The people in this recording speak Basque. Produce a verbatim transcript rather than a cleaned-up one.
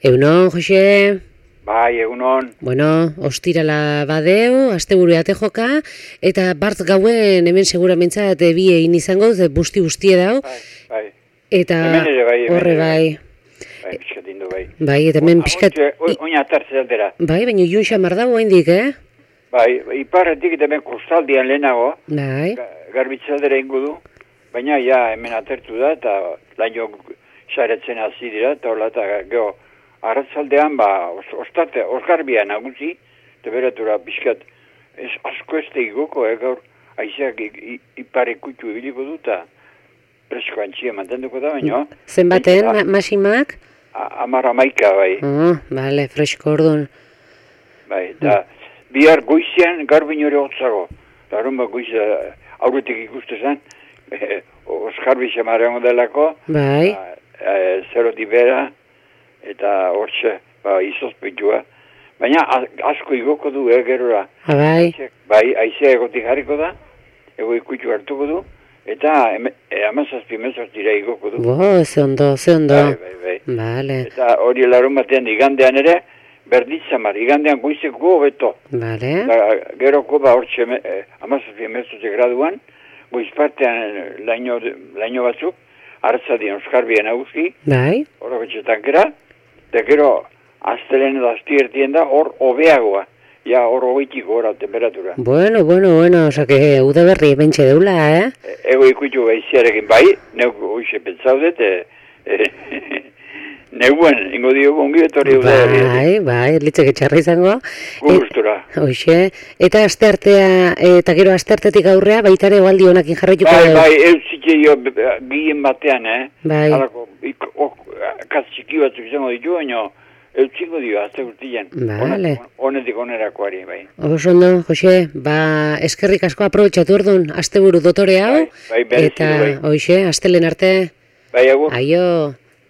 Egunon, Jose? Bai, egunon. Bueno, ostirala badeu, asteburu ate joka, eta bart gauen hemen seguramentza bi egin izango, ze busti guztie dau. Bai, bai. Eta Hemen ere bai, hemen horre ere bai. Bai, pixkat indu bai. Bai, eta hemen pixkat... Oina atartzea dira. Bai, baina jun xamar dago haindik, eh? Bai, iparretik eta hemen kostaldian lehenago, Bai. garbitzaldera ingo du, baina ja hemen atertu da, eta laino saretzen hasi dira, eta hola, eta geho, arratzaldean, ba, os, ostate, osgarbia nagusi, temperatura pixkat, ez asko ez tegoko, eh, gaur, aizeak ipare kutxu ibiliko du, eta presko antxia mantenduko da, baina... Zenbaten, ma masimak? Amar amaika, bai. Oh, bale, fresko orduan. Bai, eta bihar goizean garbin hori hotzago. Eta arun bat goizea aurretik ikuste zen, eh, oskarbi xamarean delako, Bai. Eh, zeroti bera, eta hortxe, ba, izozpetua. Baina asko igoko du, eh, gerora. Ha, bai. Bai, aizea egotik harriko da, ego ikutxu hartuko du, eta e, amazazpi mezortira igoko du. Bo, ze ondo, ze ondo. Bai, bai, bai. Bale. Eta hori larun batean igandean ere, berditzamar, igandean goizeko beto. Bale. Geroko ba hortxe eh, amazazpi mezortzi graduan, goizpartean laino, laino batzuk, hartzadien oskarbien nagusi, Bai. horro betxetan gera, eta gero aztelen edo aztiertien da hor hobeagoa, ja hor hogeitik gora temperatura. Bueno, bueno, bueno, oza que uda berri bentxe deula, eh? E, ego ikutu baiziarekin bai, neuk hoxe pentsaudet, e, e, neguen, ingo diogu ongi etorri uda berri. Bai, bai, litzek etxarra izango. Gustura. Hoxe, eta asteartea, eta gero asteartetik aurrea, baitare oaldi honakin jarraituko Bai, dugu. bai, eusitxe jo, gien batean, eh? Bai. Halako, ik, ok, kaz txiki batzuk izango ditu, baina eutxiko dio, azte urtian. Bale. Honetik onerakoari, bai. Oso ondo, Jose, ba, eskerrik asko aprobetxatu orduan, asteburu dotore hau, Bai, bai, bereziki, eta bai. hoxe, astelen arte, Bai, agur. aio.